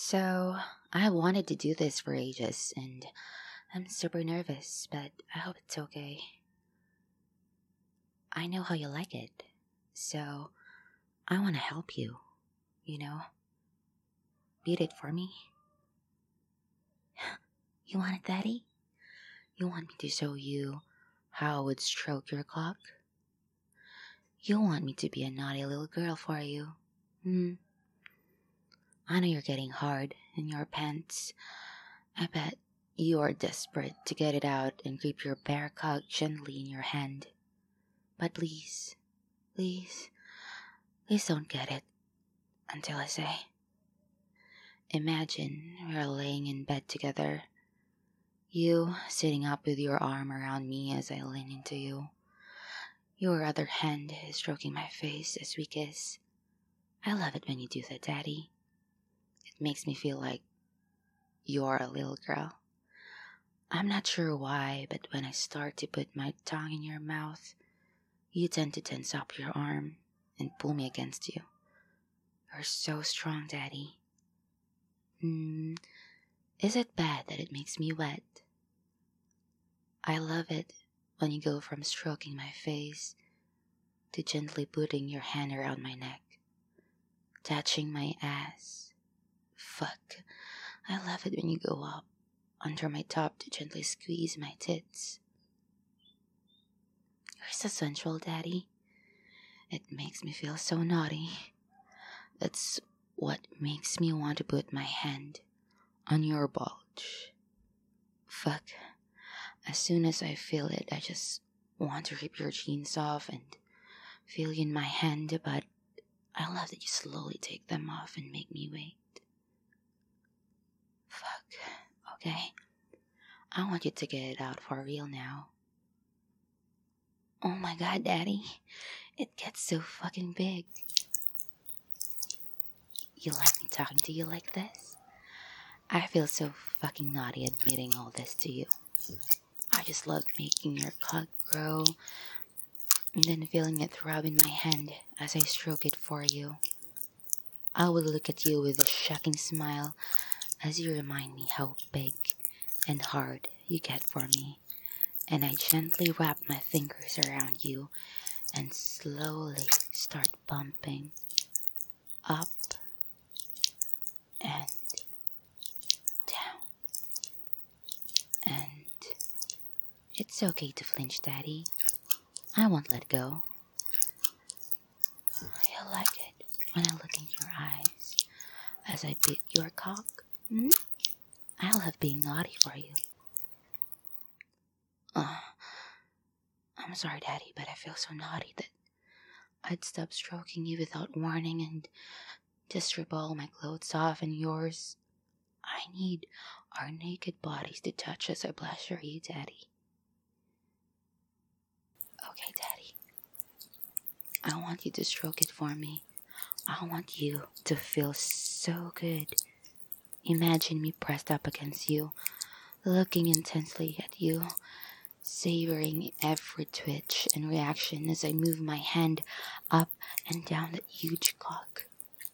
So, I wanted to do this for ages and I'm super nervous, but I hope it's okay. I know how you like it, so I want to help you, you know? Beat it for me. You want it, Daddy? You want me to show you how I would stroke your cock? You want me to be a naughty little girl for you? I know you're getting hard in your pants. I bet you are desperate to get it out and grip your bare cock gently in your hand. But please, please, please don't get it until I say. Imagine we're laying in bed together. You sitting up with your arm around me as I lean into you. Your other hand is stroking my face as we kiss. I love it when you do that, Daddy. It makes me feel like you're a little girl. I'm not sure why, but when I start to put my tongue in your mouth, you tend to tense up your arm and pull me against you. You're so strong, Daddy. Is it bad that it makes me wet? I love it when you go from stroking my face to gently putting your hand around my neck, touching my ass. Fuck. I love it when you go up under my top to gently squeeze my tits. You're so sensual, Daddy. It makes me feel so naughty. That's what makes me want to put my hand on your bulge. Fuck. As soon as I feel it, I just want to rip your jeans off and feel you in my hand, but I love that you slowly take them off and make me wait. Fuck. Okay? I want you to get it out for real now. Oh my god, Daddy. It gets so fucking big. You like me talking to you like this? I feel so fucking naughty admitting all this to you. I just love making your cock grow and then feeling it throb in my hand as I stroke it for you. I will look at you with a shocking smile as you remind me how big and hard you get for me, and I gently wrap my fingers around you and slowly start bumping up and down. And it's okay to flinch, Daddy. I won't let go. You'll like it when I look in your eyes as I beat your cock. I love being naughty for you. I'm sorry, Daddy, but I feel so naughty that I'd stop stroking you without warning and just strip all my clothes off and yours. I need our naked bodies to touch as I pleasure you, Daddy. Okay, Daddy. I want you to stroke it for me. I want you to feel so good. Imagine me pressed up against you, looking intensely at you, savoring every twitch and reaction as I move my hand up and down that huge cock.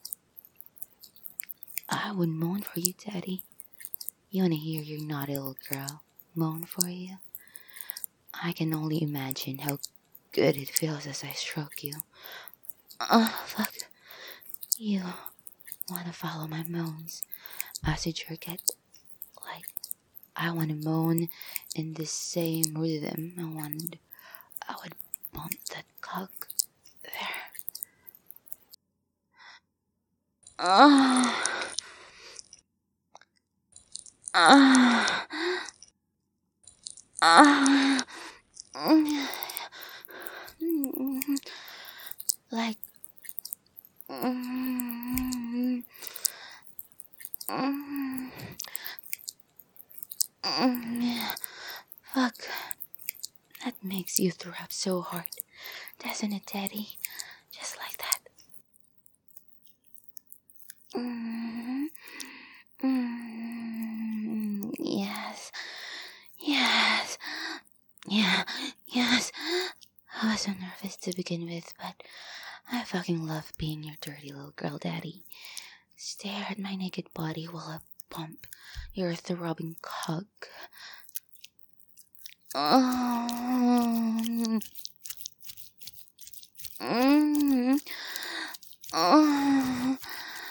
I would moan for you, Daddy. You want to hear your naughty little girl moan for you? I can only imagine how good it feels as I stroke you. Fuck. You want to follow my moans as you jerk it? Like, I want to moan in the same rhythm. I would bump that cock there. Like, fuck. That makes you throb so hard, doesn't it, Daddy? Just like that. Yes. Yes. Yeah. Yes. I was so nervous to begin with, but I fucking love being your dirty little girl, Daddy. Stare at my naked body while I pump your throbbing cock. Mm. Mm. Mm.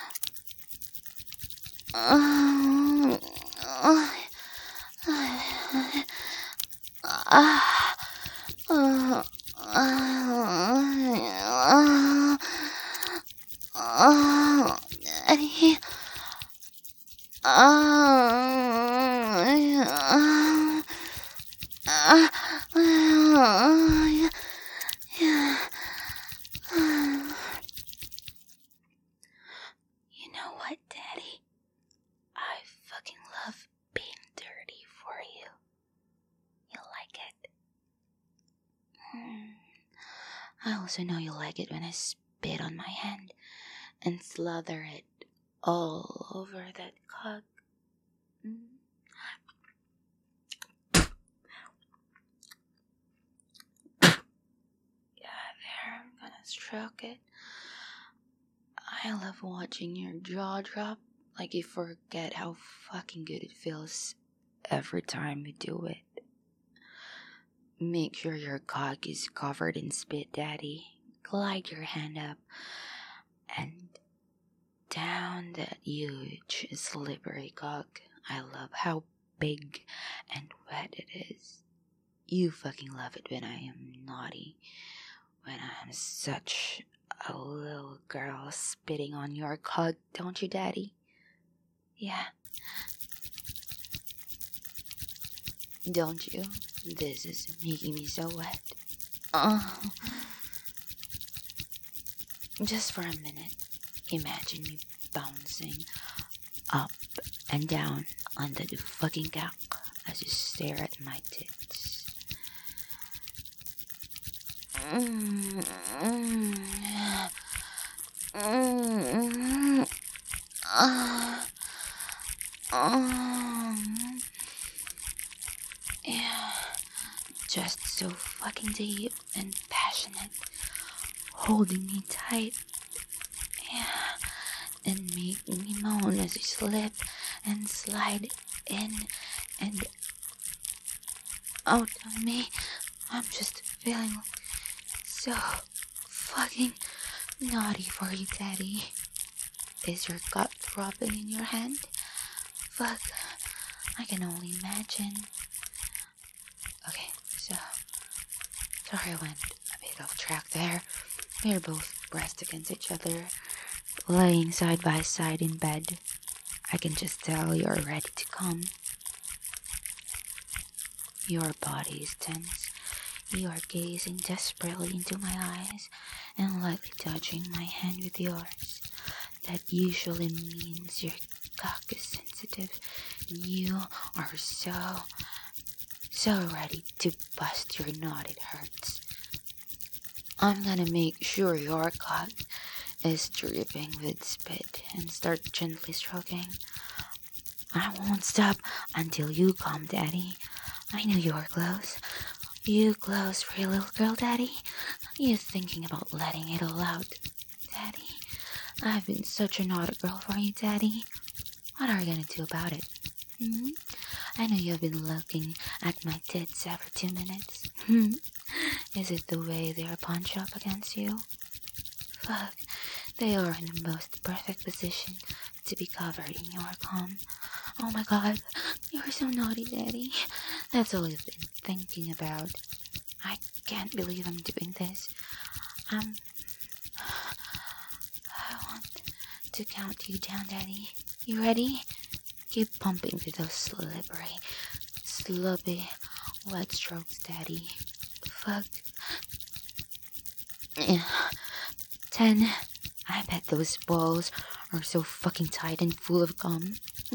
Daddy. You know what, Daddy? I fucking love being dirty for you. You like it? I also know you like it when I spit on my hand and slather it all over that cock. Yeah, there, I'm gonna stroke it. I love watching your jaw drop like you forget how fucking good it feels every time you do it. Make sure your cock is covered in spit, Daddy. Glide your hand up and down that huge, slippery cock. I love how big and wet it is. You fucking love it when I am naughty. When I'm such a little girl spitting on your cock, don't you, Daddy? Yeah. Don't you? This is making me so wet. Just for a minute, imagine me bouncing up and down under the fucking cock as you stare at my tits. Yeah, just so fucking deep and passionate, holding me tight. Yeah, and making me moan as you slip and slide in and out of me. I'm just feeling so fucking naughty for you, Daddy. Is your gut throbbing in your hand? Fuck, I can only imagine. Okay, so sorry I went a bit off track there. We're both pressed against each other, laying side by side in bed. I can just tell you're ready to come. Your body is tense. You are gazing desperately into my eyes and lightly touching my hand with yours. That usually means your cock is sensitive and you are so ready to bust your nut. It hurts. I'm gonna make sure your cock is dripping with spit and start gently stroking. I won't stop until you come, Daddy. I know you're close. You close for your little girl, Daddy. You thinking about letting it all out, Daddy. I've been such a naughty girl for you, Daddy. What are you gonna do about it? I know you've been looking at my tits every 2 minutes. Is it the way they are punched up against you? Fuck, they are in the most perfect position to be covered in your cum. Oh my god, you're so naughty, Daddy. That's all you've been thinking about. I can't believe I'm doing this. I want to count you down, Daddy. You ready? Keep pumping with those slippery, sloppy, wet strokes, Daddy. Fuck. 10. I bet those balls are so fucking tight and full of cum.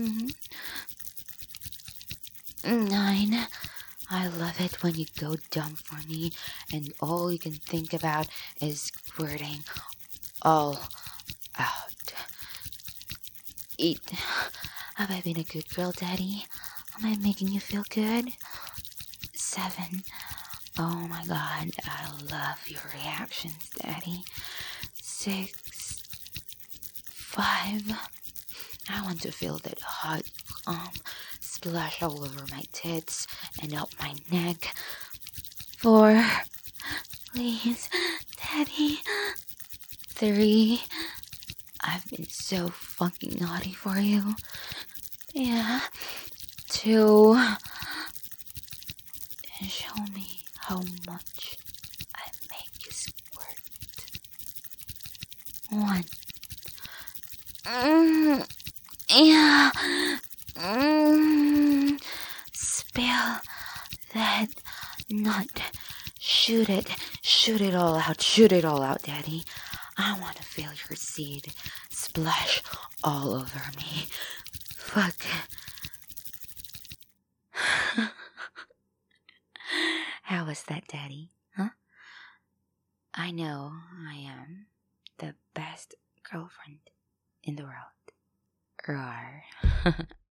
9. I love it when you go dumb for me and all you can think about is squirting all out. 8. Have I been a good girl, Daddy? Am I making you feel good? 7. Oh my god, I love your reactions, Daddy. 6. 5. I want to feel that hot splash all over my tits and up my neck. 4, please, Daddy. 3, I've been so fucking naughty for you. Yeah. 2, show me how much I make you squirt. 1. Yeah. Spill that nut. Shoot it. Shoot it all out. Shoot it all out, Daddy. I want to feel your seed splash all over me. Fuck. How was that, Daddy? Huh? I know I am the best girlfriend in the world. Roar.